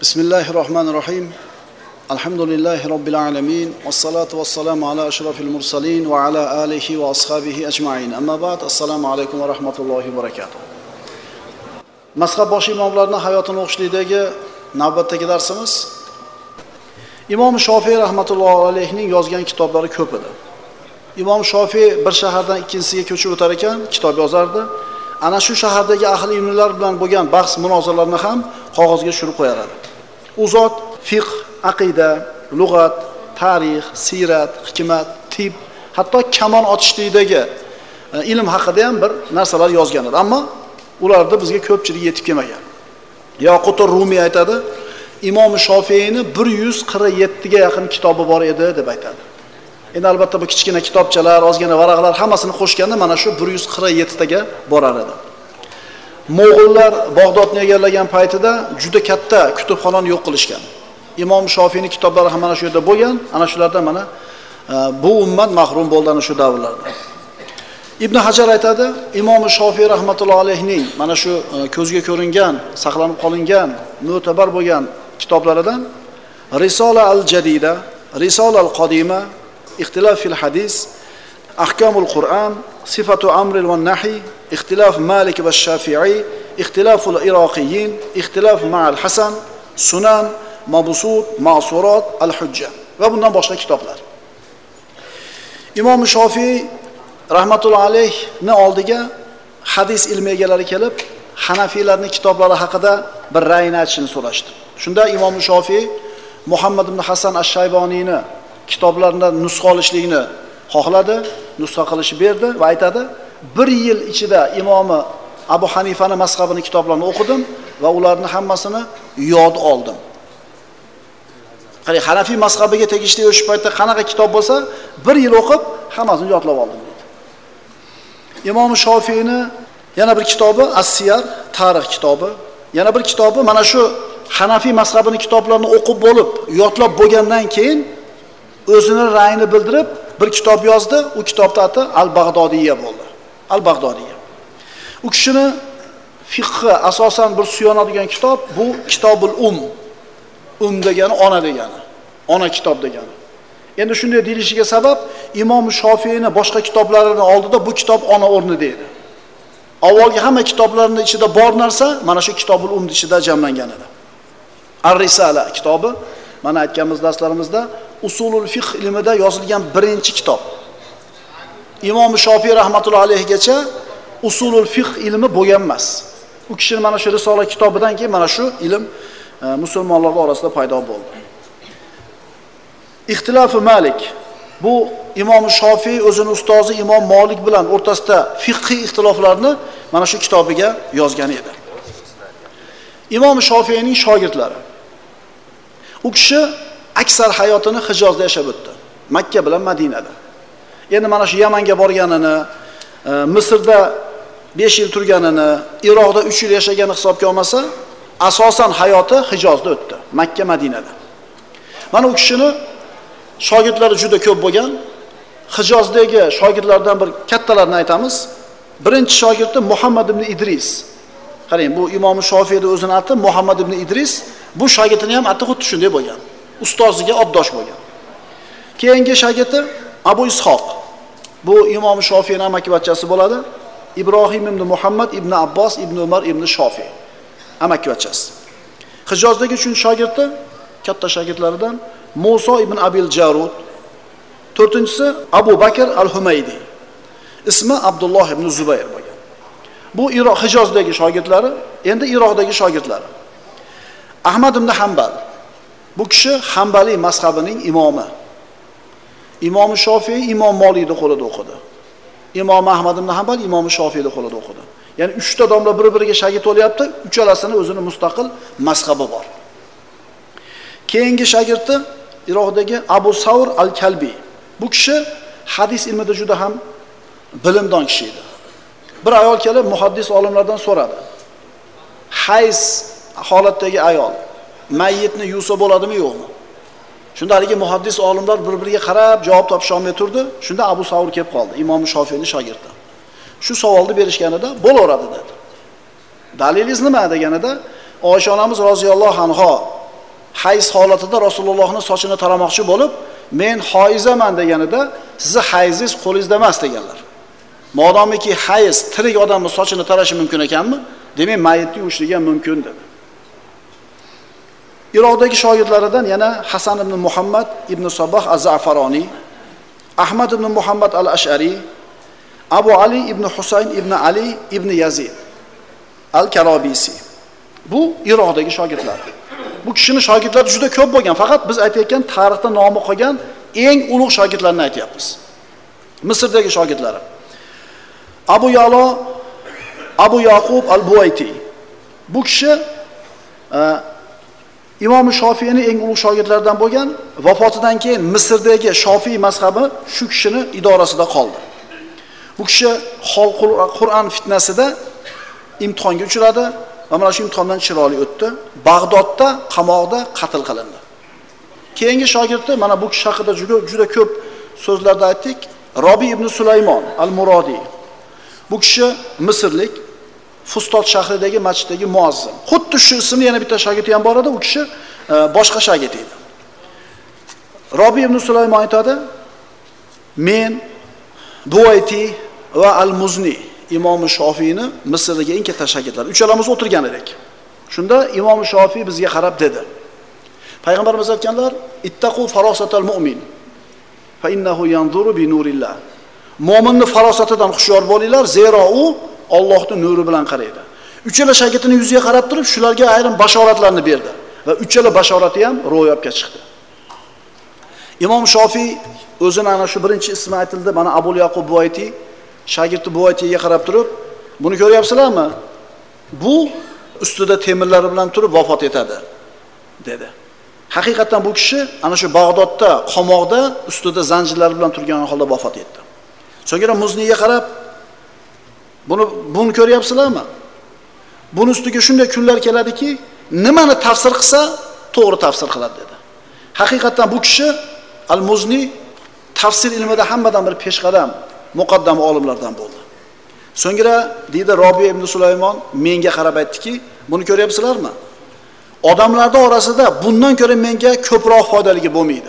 Bismillahirrahmanirrahim. Alhamdulillahi Rabbil alamin. Vassalatu vassalamu ala ashrafil mursalin va ala alihi va ashabihi ajma'in. Amma ba'd. Assalomu alaykum va rahmatullohi va barakatuh. Mazhab bosh imomlarning hayotini o'qishlikdagi navbatdagi darsimiz Imom Shofiy rahmatullohi alayhining yozgan kitoblari ko'p edi. Imom Shofiy bir shahardan ikkinchisiga ko'chib o'tar ekan, kitob yozardi. Ana shu shahardagi ahli ilmlar bilan bo'lgan bahs munozaralarni ham qog'ozga tushirib qo'yar edi. U zot fiqh, aqida, lug'at, tarix, sirat, hikmat, tib, hatto kamon otishlikdagi ilm haqida ham bir narsalar yozgan edi. Ammo ularda bizga ko'pchilik yetib kelmagan. Yoqutur Rumiy aytadi, Imom Shofiyni 147 ga yaqin kitobi bor edi deb aytadi. Endi albatta bu kichkina kitobchalar, ozgina varaqlar hammasini qo'shganda mana shu 147 taga borar edi. Mo'g'ullar Bag'dodni egallagan paytida juda katta kutubxonani yo'q qilishgan. Imom Shofiyning kitoblari ham mana shu yerda bo'lgan. Ana shulardan mana bu ummat mahrum bo'ldi ana shu davrlarda. Ibn Hajar aytadi, Imom Shofiy rahmatullohi alayhining mana shu ko'zga ko'ringan, saqlanib qolingan, mo'tabar bo'lgan kitoblaridan Risola al-Jadida, Risola al-Qadima, Ixtilof fil hadis, Ahkamul Qur'an, Sifatu Amril va Nahi, Ixtilof Malik va Shafi'i, Ixtiloful Iroqiyyin, Ixtilof ma'al Hasan, Sunan, Mabsut, Ma'surat, Al-Hujja va bundan boshqa kitoblar. Imom Shofiy rahmatullohi alayhni oldiga hadis ilmi egalari kelib, Hanafiylarning kitoblari haqida bir ra'yini aytishni so'rashdi. Shunda Imom Shofiy Muhammad ibn Hasan ash-Shayboniyni kitoblarida nusxa olishlikni xohladi, nusxa qilishni berdi va aytadi, 1 yil ichida Imomi Abu Hanifani mazhabining kitoblarini o'qidim va ularni hammasini yod oldim. Qani Hanafiy mazhabiga tegishli o'sha paytda qanaqa kitob bo'lsa, 1 yil o'qib, hammasini yodlab oldim dedi. Imom Shofiyni yana bir kitobi As-Siyar, tarix kitobi, yana bir kitobi mana shu Hanafiy mazhabining kitoblarini o'qib bo'lib, yodlab bo'lgandan keyin o'zini ra'yini bildirib bir kitob yozdi. U kitobning ati Al-Bag'dodiyya bo'ldi. Al-Bag'dodiyya. U kishini fiqhi asosan bir suyanadigan kitob bu Kitobul degani ona degani. Ona kitob degani. Endi shunday deyilishiga sabab Imom Shofiyni boshqa kitoblarini oldida bu kitob ona o'rnida edi. Avvalgi hamma kitoblarning ichida bor narsa mana shu Kitobul ichida jamlangan edi. Ar-Risala kitobi mana aytganimiz darslarimizda usulul fiqh ilmida yozilgan birinchi kitob. Imom Shofiy rahmatullohi alayhigacha usulul fiqh ilmi bo'lgan emas. U kishining mana shu risola kitobidan keyin mana shu ilm musulmonlar orasida paydo bo'ldi. Ixtilofi Malik bu Imom Shofiy o'zining ustozi Imom Malik bilan o'rtasida fiqhiy ixtiloflarni mana shu kitobiga yozgan edi. Imom Shofiyning shogirdlari. U kishi aksar hayotini Hijozda yashab o'tdi. Makka bilan Madinada. Endi mana shu Yamanga borganini, Misrda 5 yil turganini, Iroqda 3 yil yashaganini hisobga olmasa, asosan hayoti Hijozda o'tdi, Makka, Madinada. Mana u kishining shogirdlari juda ko'p bo'lgan. Hijozdagi shogirdlardan bir kattalarini aytamiz. Birinchi shogirdi Muhammad ibn Idris. Qarang, bu Imom Shofiyning o'zining ati Muhammad ibn Idris. Bu shogirdning ham ati xuddi shunday bo'lgan. Ustoziga oddosh bo'lgan. Keyingi shogirdi Abu Ishoq. Bu Imom Shofiyning amakivachchasi bo'ladi. Ibrohim ibn Muhammad ibn Abbos ibn Umar ibn Shofiy. Amakivachchasi. Hijozdagi 3-chi shogirdi katta shogirdlaridan Musa ibn Abil Jarud. 4-chisi Abu Bakr al-Humaydi. Ismi Abdulloh ibn Zubayr bo'lgan. Bu Hijozdagi shogirdlari, endi Iroqdagi shogirdlari. Ahmad ibn Hanbal. Bu kishi Hanbaliy mazhabining imomi. Imom Shofiy Imom Malikning qo'lida o'qidi. Imom Ahmad ibn Hanbal Imom Shofiyning qo'lida o'qidi. Ya'ni 3 ta domla bir-biriga shogird bo'lyapti, uchalasini o'zining mustaqil mazhabi bor. Keyingi shogirdi Iroqdagi Abu Savr al-Kalbi. Bu kishi hadis ilmida juda ham bilimdon kishi edi. Bir ayol kelib muhaddis olimlardan so'radi. Hayz holatdagi ayol mayyitni yuvsa bo'ladimi, yo'qmi? Shunda haligi muhaddis olimlar bir-biriga qarab javob topisha olmay turdi. Shunda Abu Savr kelib qoldi, Imom Shofiyning shogirdi. Shu savolni berishganida bo'laveradi dedi. Dalilingiz nima deganida Oysha onamiz roziyallohu anha hayz holatida Rasulullohning sochini taramoqchi bo'lib, "Men hoizaman" deganida, "Sizni hayzingiz qo'lingizda emas" deganlar. Modomiki hayz tirik odamning sochini tarashi mumkin ekanmi? Demak, mayitni yuvishligi ham mumkin dedi. Iroqdagi shogirdlaridan yana Hasan ibn Muhammad ibn Sabah az-Za'faroni, Ahmad ibn Muhammad al-Ash'ari, Abu Ali ibn Husayn ibn Ali ibn Yazid al-Karabisi. Bu Iroqdagi shogirdlar. Bu kishining shogirdlari juda ko'p bo'lgan, faqat biz aytayotgan tarixda nomi qolgan eng ulug' shogirdlarni aytyapmiz. Misrdagi shogirdlari. Abu Ya'lo, Abu Yaqub al-Buvayti. Bu kishi Imom Shofiyning eng ulug' shogirdlaridan bo'lgan, vafotidan keyin Misrdagi Shofiy mazhabi shu kishining idorasida qoldi. Bu kishi Qur'on fitnasida imtihonga uchradi va mana shu imtihondan chiroyli o'tdi. Bag'dodda qamoqda qatl qilindi. Keyingi shogirdi mana bu kishi haqida juda ko'p so'zlarda aytdik. Robi ibn Sulaymon al-Murodi. Bu kishi Misrlik, Fustot shahridagi masjiddagi muazzin. Xuddi shu ismli yana bitta shogirdi ham bor edi, u kishi boshqa shogird edi. Robi ibn Sulaymon aytadi: "Men Buvayti va al-Muzni Imom Shofiyni Misrdagi eng katta shogirdlar. Uchalamiz o'tirgan edik. Shunda Imom Shofiy bizga qarab dedi: Payg'ambarimiz aytganlar: "Ittaqu farosatal mu'min fa innahu yanzuru bi nurillah." Mo'minning farosatidan hushyor bo'linglar, zero u Allohning nuri bilan qaraydi. Uchala shogirdining yuziga qarab turib, shularga ayrim bashoratlarni berdi va uchala bashorati ham ro'yobga chiqdi. Imom Shofiy o'zini ana shu birinchi ismi aytildi, mana Abu Yaqub Buvayti, shogirdi Buvaytiga qarab turib, "Buni ko'ryapsizlarmi? Bu ustida temirlari bilan turib vafot etadi" dedi. Haqiqatan bu kishi ana shu Bag'dodda qamoqda ustida zanjirlar bilan turgan holda vafot etdi. So'ngra Muzniga qarab, "Buni ko'ryapsizlarmi? Buni ustiga shunday kunlar keladiki, nimani tafsir qilsa, to'g'ri tafsir qiladi" dedi. Haqiqatan bu kishi Al-Muzni tafsir ilmida hammadan bir peshqadam, muqaddam olimlardan bo'ldi. So'ngra deydi Robiy ibn Sulaymon menga qarab aytdiki, "Buni ko'ryapsizlarmi? Odamlarning orasida bundan ko'ra menga ko'proq foydaligi bo'lmaydi."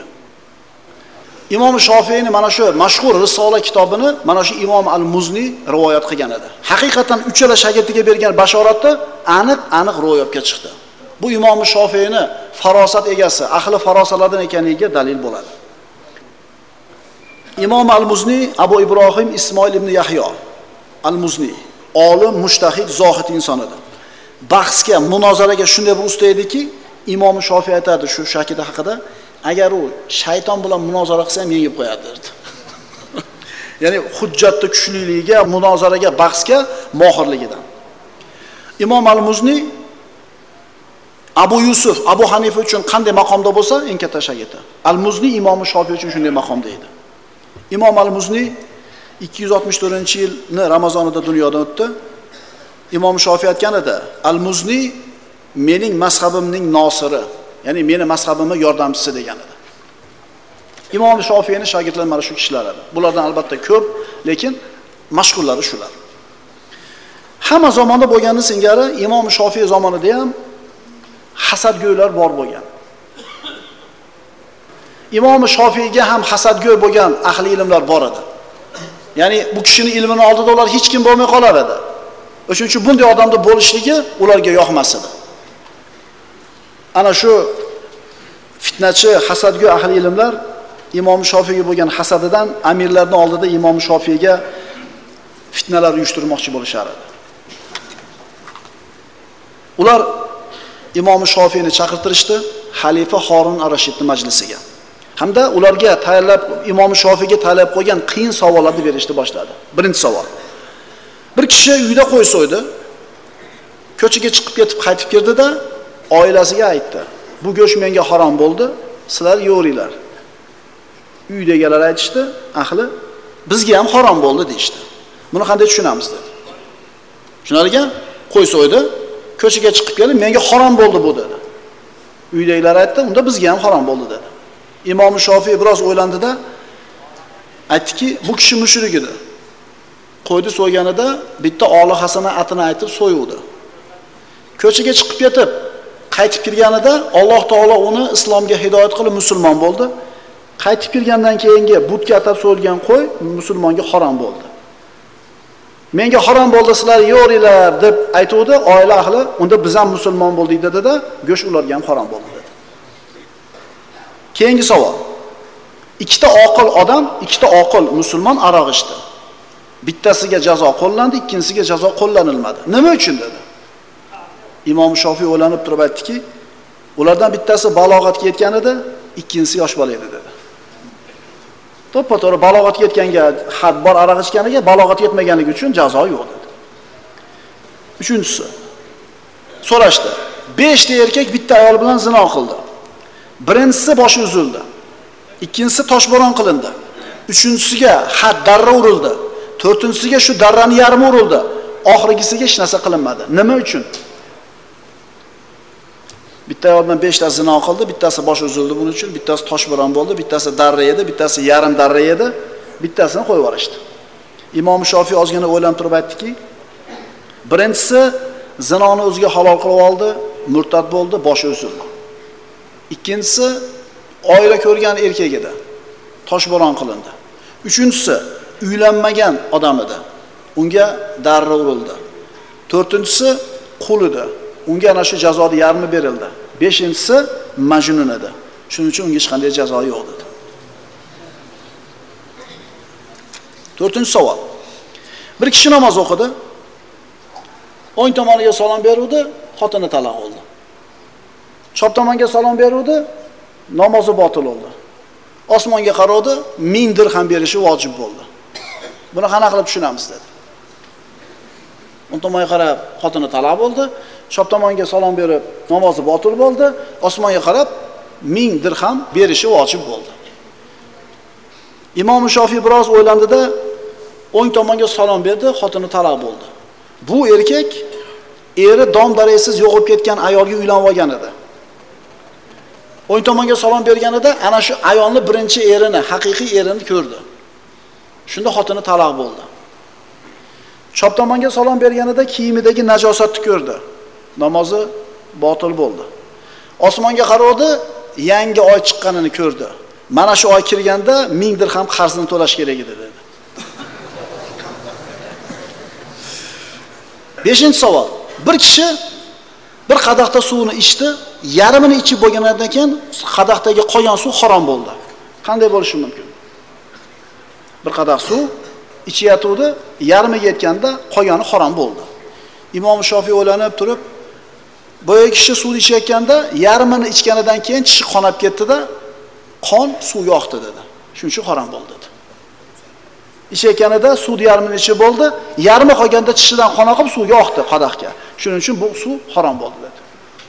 Imom Shofiyning mana shu mashhur Risola kitobini mana shu Imom Al-Muzni rivoyat qilgan edi. Haqiqatan uchala shogirdiga bergan bashoratda aniq ro'yobga chiqdi. Bu Imom Shofiyning farosat egasi, ahli farosalardan ekanligiga dalil bo'ladi. Imom Al-Muzni Abu Ibrohim Ismoil ibn Yahyo Al-Muzni, olim, mushtahid, zohid inson edi. Bahsga, munozaraga shunday bir usta ediki, Imom Shofiy aytadi shu shogirdi haqida: "Agar u shayton bilan munozara qilsa ham yengib qo'yadi" dedi. Ya'ni hujjatning kuchliligiga, munozaraga, bahsga mohirligidan. Imom Al-Muzni Abu Yusuf, Abu Hanifa uchun qanday maqomda bo'lsa, eng katta shogirdi. Al-Muzni Imom Shofiy uchun shunday maqomda edi. Imom Al-Muzni 264-yilni Ramazonida dunyodan o'tdi. Imom Shofiy aytgan edi: "Al-Muzni mening mazhabimning nosiri, ya'ni meni mazhabimning yordamchisi" degan edi. Imom Shofiyning shogirdlari mana shu kishilar edi. Bulardan albatta ko'p, lekin mashhurlari shular. Hamma zamonda bo'lgani singari Imom Shofiy zamonida ham hasadgo'ylar bor bo'lgan. Imom Shofiyga ham hasadgo'y bo'lgan ahli ilmlar bor edi. Ya'ni bu kishining ilmini oldida ular hech kim bo'lmay qolar edi. O'shuning uchun bunday odamda bo'lishligi ularga yoqmas edi. Ana shu fitnachi, hasadgo'y ahli ilmlar Imom Shofiyga bo'lgan hasadidan amirlarning oldida Imom Shofiyga fitnalar uyushtirmoqchi bo'lishar edi. Ular Imom Shofiyni chaqirtirishdi xalifa Harun ar-Rashidning majlisiga. Hamda ularga tayyorlab Imom Shofiyga talab qo'ygan qiyin savollarni berishni boshladi. Birinchi savol: bir kishi uyda qo'y so'ydi, ko'chaga chiqib ketib qaytib kirdi-da, oilasiga aytdi: "Bu go'sht menga harom bo'ldi, sizlar yo'ringlar." Uydagilar aytishdi: "Ahli, bizga ham harom bo'ldi" deydi. Buni qanday tushunamiz dedi. Shunar ekan, qo'y so'ydi, ko'chaga chiqib kelib, "Menga harom bo'ldi bu" dedi. Uydagilar aytdi: "Unda bizga ham harom bo'ldi" dedi. Imom Shofiy biroz o'ylandi-da, aytdiki, "Bu kishi mushrik edi. Qo'ydi so'yganida bitta olihasini atini aytib so'yuvdi. Ko'chaga chiqib ketib, qaytib kirganida Alloh taolo uni islomga hidoyat qilib musulmon bo'ldi. Qaytib kirgandan keyingi butga atab so'yilgan qo'y musulmonga harom bo'ldi. Menga harom bo'ldi, sizlar yo'ringlar deb aytuvdi oila ahli. Unda biz ham musulmon bo'ldik dedi-da, go'sht ularga ham harom bo'ldi dedi. Keyingi savol. Ikkita oqil odam, ikkita oqil musulmon aroq ichdi. Bittasiga jazo qo'llandi, ikkinchisiga jazo qo'llanilmadi. Nima uchun dedi? Imom Shofiy o'ylanib turib aytdiki, ulardan bittasi balog'atga yetgan edi, ikkinchisi yosh bola edi dedi. To'ppa-to'g'ri balog'atga yetganga had bor aroq ichganiga, balog'atga yetmaganligi uchun jazo yo'q dedi. Uchinchisi. So'rashdi. 5 ta erkak bitta ayol bilan zino qildi. Birinchisi boshi uzildi. Ikkinchisi toshbo'ron qilindi. Uchinchisiga had darra urildi. To'rtinchisiga shu darrani yarmi urildi. Oxirgisiga hech narsa qilinmadi. Nima uchun? Bitta ayoldan 5 ta zino qildi, bittasi bosh uzildi buning uchun, bittasi toshbo'ron bo'ldi, bittasi darra edi, bittasi yarim darra edi, bittasini qo'yib yuborishdi. Imom Shofiy ozgina o'ylanib turib aytdiki, birinchisi zinoni o'ziga halol qilib oldi, murtad bo'ldi, boshi uzildi. Ikkinchisi oila ko'rgan erkak edi, toshbo'ron qilindi. Uchinchisi uylanmagan odam edi, unga darra urildi. To'rtinchisi qul edi. Unga ana shu jazoni yarmi berildi. 5-inchisi majnun edi. Shuning uchun unga hech qanday jazo yo'q dedi. 4-savol. Bir kishi namoz o'qidi. O'ng tomoniga salom beruvdi, xotini taloq oldi. Chap tomonga salom beruvdi, namozi botil bo'ldi. Osmonga qaradi, 1000 dirham berishi vojib bo'ldi. Buni qanaqa qilib tushunamiz dedi. O'ng tomonga qarab xotini taloq bo'ldi. Chap tomonga salom berib, namozi botil bo'ldi. Osmonga qarab 1000 dirham berishi vojib bo'ldi. Imom Shofiy biroz o'ylandi-da, o'ng tomonga salom berdi, xotini taloq bo'ldi. Bu erkak eri dom-daraysiz yo'qib ketgan ayolga uylanib olgan edi. O'ng tomonga salom berganida ana shu ayolni birinchi erini, haqiqiy erini ko'rdi. Shunda xotini taloq bo'ldi. Chap tomonga salom berganida kiyimidagi najosatni ko'rdi. Namozi botil bo'ldi. Osmonga qaradi, yangi oy chiqqanini ko'rdi. Mana shu oy kirganda 1000 dirham qarzini to'lash kerak edi dedi. 5-savol. Bir kishi bir qadahda suvni ichdi, yarmini ichib bo'lgandan keyin qadahdagi qolgan suv harom bo'ldi. Qanday bo'lishi mumkin? Bir qadah suv ichyatuvdi, yarmiga yetganda qolgani harom bo'ldi. Imom Shofiy o'ylanib turib, boya kishi suvni ichayotganda yarmini ichganidan keyin tishi qonab ketdi-da, qon suvga oqdi dedi. Shuning uchun harom bo'ldi dedi. Ichayotganida suvni yarmini ichib bo'ldi, yarmi qolganda tishidan qon oqib suvga oqdi qadahga. Shuning uchun bu suv harom bo'ldi dedi.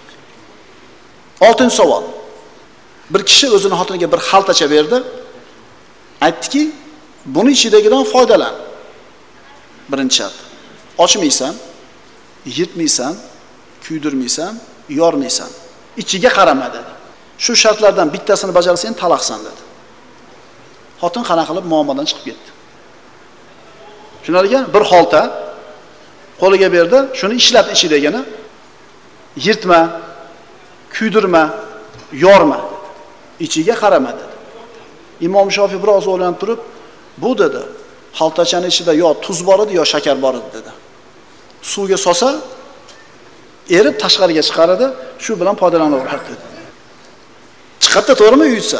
6-savol. Bir kishi o'zini xotiniga bir xaltacha berdi. Aytdiki, buni ichidagidan foydalan. Birinchi shart. Ochmaysan, yirtmaysan, kuydirmaysan, yormaysan. Ichiga qarama dedi. Shu shartlardan bittasini bajarsang talaqsan dedi. Xotin qanaqa qilib muomaladan chiqib ketdi. Shunlarga bir xolta qo'liga berdi, shuni ishlat ichidagini. Yirtma, kuydirma, yorma dedi. Ichiga qarama dedi. Imom Shofiy biroz o'ylanib turib, bu dedi, xaltachaning ichida yo tuz bor edi, yo shakar bor edi dedi. Suvga solsa, erib tashqariga chiqaradi, shu bilan foydalanaveradi dedi. Chiqatda to'g'rimi uyutsa?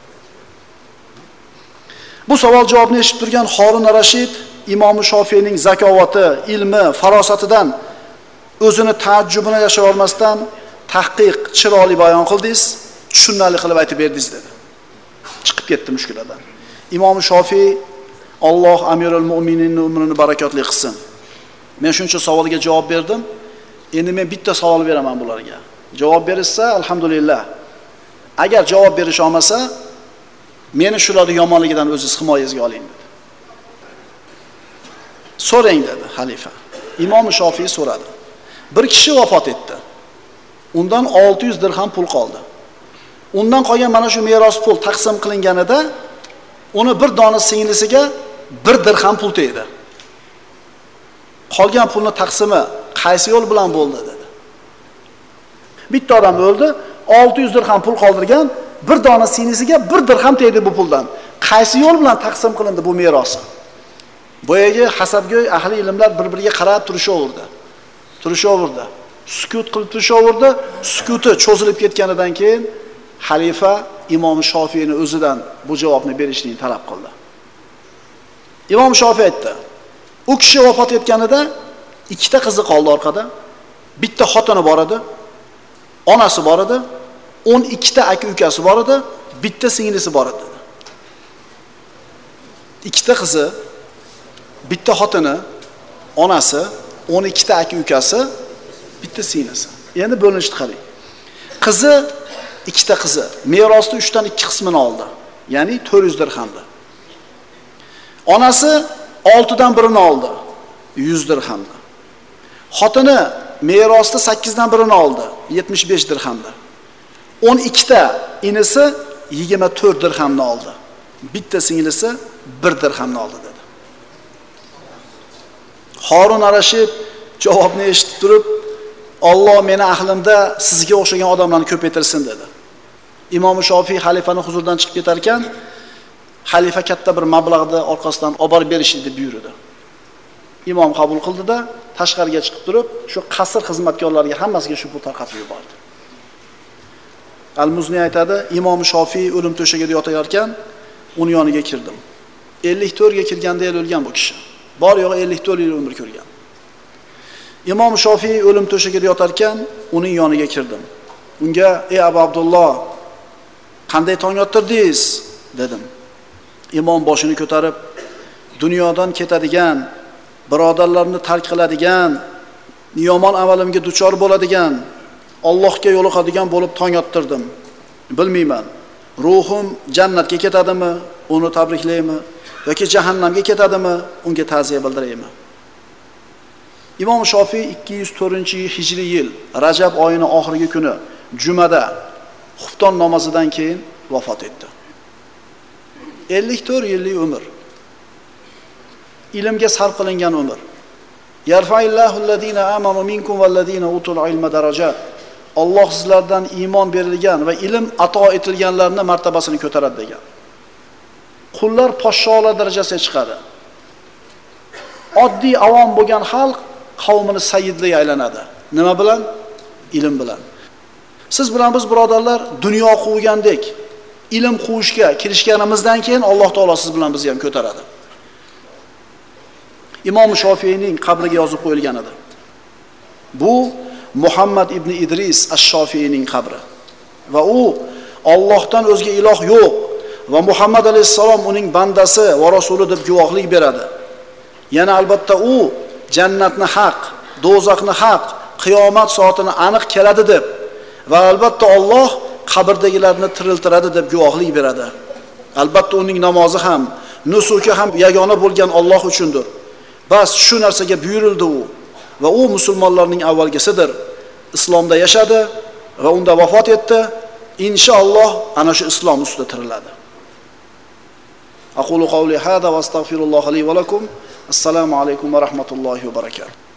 Bu savol javobini eshitib turgan Harun Rashid Imom Shofiyning zakovati, ilmi, farosatidan o'zini taajjubini yashira olmasdan tahqiq, chiroyli bayon qildingiz, tushunarli qilib aytib berdingiz dedi. Chiqib ketdi mushkuladan. Imom Shofiy Alloh Amirul Mu'mininning umrini barakotli qilsin. Men shuncha savolga javob berdim. Endi men bitta savol beraman bularga. Javob berishsa, alhamdulillah. Agar javob berish olmasa, meni shularning yomonligidan o'zingiz himoyangizga oling dedi. So'rang dedi xalifa. Imom Shofiy so'radi. Bir kishi vafot etdi. Undan 600 dirham pul qoldi. Undan qolgan mana shu meros pul taqsim qilinganida uni bir dona singlisiga 1 dirham pul tegdi. Qolgan pulni taqsimi qaysi yo'l bilan bo'ldi dedi. Bitta odam o'ldi, 600 dirham pul qoldirgan, bir dona singlisiga 1 dirham tegdi bu puldan. Qaysi yo'l bilan taqsim qilindi bu meros? Boyaga hasabgo'y ahli ilmlar bir-biriga qarab turishaverdi. Sukut qilib turishaverdi. Sukuti cho'zilib ketganidan keyin xalifa Imom Shofiyning o'zidan bu javobni berishni talab qildi. Imom Shofiy aytdi: "U kishi vafot etganida ikkita qizi qoldi orqada. Bitta xotini bor edi, onasi bor edi, 12 ta aka-ukasi bor edi, bitta singlisi bor edi." Ikkita qizi, bitta xotini, onasi, 12 ta aka-ukasi, bitta singlisi. Endi bo'linishni qarang. Qizi, ikkita qizi merosning 3 dan 2 qismini oldi. Ya'ni 400 dirhamni. Onasi 6 dan 1ni oldi. 100 dirhamni. Xotini merosda 8 dan 1ni oldi. 75 dirhamni. 12 ta inisi 24 dirhamni oldi. Bitta singlisi 1 dirhamni oldi dedi. Harun ar-Rashid javobni eshitib turib, "Alloh meni ahlimda sizga o'xshagan odamlarni ko'paytirsin" dedi. Imom Shofiy xalifaning huzuridan chiqib ketar ekan, xalifa katta bir mablag'ni orqasidan olib borib berishni deb buyurdi. Imom qabul qildi-da, tashqariga chiqib turib, shu qasr xizmatkorlariga hammasiga shu pul tarqatib yubordi. Al-Muzni aytadi, Imom Shofiy o'lim to'shagida yotar ekan, uning yoniga kirdim. 54 ga kirganda o'lgan bu kishi. Bor yo'g'i 54 yil umr ko'rgan. Imom Shofiy o'lim to'shagida yotar ekan, uning yoniga kirdim. Unga: "Ey Abu Abdulloh, qanday tong yottirdingiz?" dedim. Imom boshini ko'tarib, "Dunyodan ketadigan, birodarlarni tark qiladigan, yomon amalimga duchor bo'ladigan, Allohga yo'liqadigan bo'lib tong yottirdim. Bilmayman, ruhim jannatga ketadimi, uni tabriklaymi, yoki jahannamga ketadimi, unga ta'ziya bildiraymi?" Imom Shofiy 204-hijriy yil Rajab oyining oxirgi kuni jumada xufton namozidan keyin vafot etdi. 54 yillik umr. Ilmga sarf qilingan umr. Yarfa'illahu allazina amanu minkum vallazina utul ilma darajat. Alloh sizlardan iymon berilgan va ilm ato etilganlarning martabasini ko'taradi degan. Qullar podsholar darajasiga chiqadi. Oddiy avom bo'lgan xalq qavmini sayyidliga aylanadi. Nima bilan? Ilm bilan. Siz bilan biz birodarlar dunyo quvgandek, ilm quvishga kirishganimizdan keyin Alloh taolo siz bilan bizni ham ko'taradi. Imom Shofiyning qabriga yozib qo'yilgan edi. Bu Muhammad ibn Idris ash-Shofiyning qabri. Va u Allohdan o'zga iloh yo'q va Muhammad alayhisalom uning bandasi va rasuli deb guvohlik beradi. Yana albatta u jannatni haq, do'zaxni haq, qiyomat soatini aniq keladi deb va albatta Alloh qabrdagilarni tiriltiradi deb guvohlik beradi. Albatta uning namozi ham, nusuki ham yagona bo'lgan Alloh uchundir. Bas shu narsaga buyurildi u va u musulmonlarning avvalgisidir. Islomda yashadi va unda vafot etdi. Inshaalloh ana shu islom ustida tiriladi. Aqulu qawli hada va astaghfirulloh li va lakum. Assalomu alaykum va rahmatullohi va barakatuh.